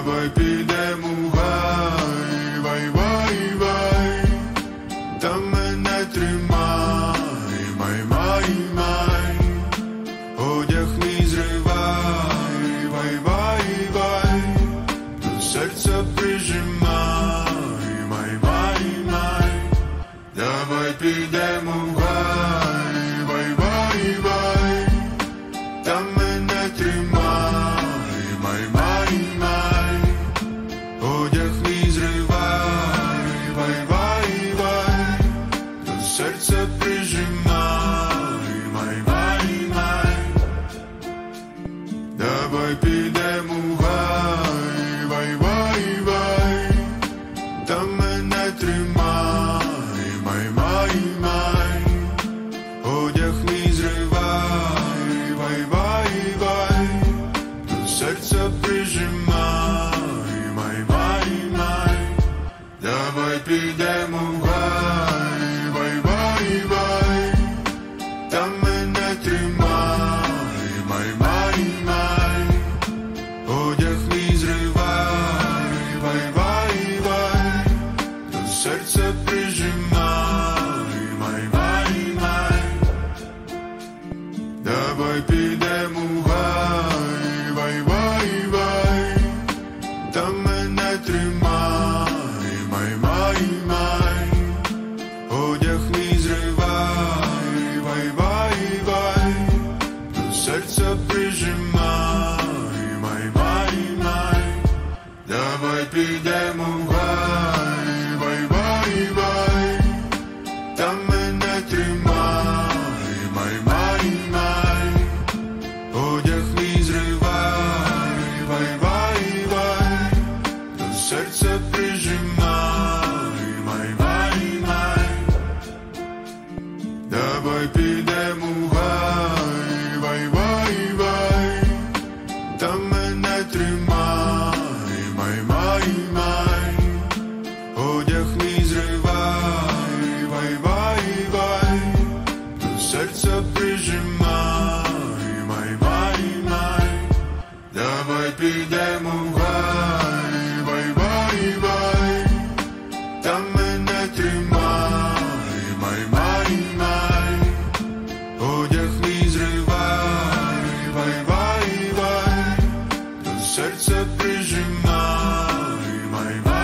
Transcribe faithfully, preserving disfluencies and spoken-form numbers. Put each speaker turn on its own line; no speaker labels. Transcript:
давай підемо в гай, вай, вай, вай, там мене тримай, май, май, май, одяг мій зривай, вай, вай, вай, до серця прижимай, май, май, май, давай підемо в гай, вай, вай, вай, там мене тримай, май, май, май, одяг мій зривай, вай, вай, вай, до серця прижимай, май, май, май, давай підемо в гай, вай, вай, вай, там мене тримай, май, май, май, одяг мій зривай, вай, вай, вай, до серця прижимай, май, май, май, давай підемо в гай, вай, вай, вай, там мене тримай, май, май, май, одяг мій зривай, вай, вай, вай, до серця прижимай, май, май, май, давай підемо в гай, вай, вай, вай, там мене тримай, май, май, май, одяг мій зривай, вай, вай, вай, до серця прижимай, май, май, май, давай підемо в гай, вай, вай, вай, там мене тримай, май, май, май, одяг мій зривай, вай, вай, вай, до серця прижимай, май, май, май, давай підемо в гай, вай, вай, вай, там мене тримай, май, май, май, одяг мій зривай, вай, вай, вай, до серця прижимай, май, май, май, давай підемо в гай, вай, вай, вай, там мене тримай, май, май, май, одяг мій зривай, вай, вай, вай, давай підемо в гай, вай, вай, вай, там мене тримай, май, май, май, одяг мій зривай, вай, вай, вай, до серця прижимай, май, май, май, давай підемо в гай, вай, вай, вай, там мене тримай, май, май, май, одяг мій зривай, вай, вай, вай, до серця прижимай, май, май.